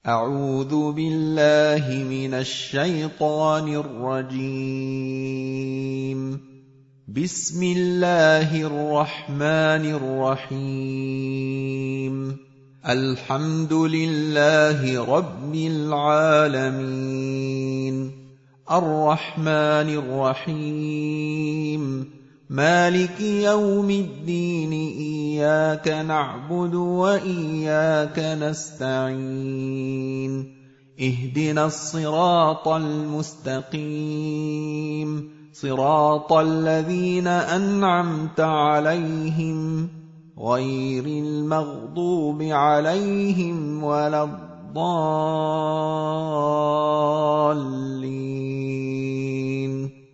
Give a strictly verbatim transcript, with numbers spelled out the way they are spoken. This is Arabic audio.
أعوذ بالله من الشيطان الرجيم. بسم الله الرحمن الرحيم. الحمد لله رب العالمين، الرحمن الرحيم، مالك يوم الدين، إياك نعبد وإياك نستعين، اهدنا الصراط المستقيم، صراط الذين أنعمت عليهم غير المغضوب عليهم ولا الضالين.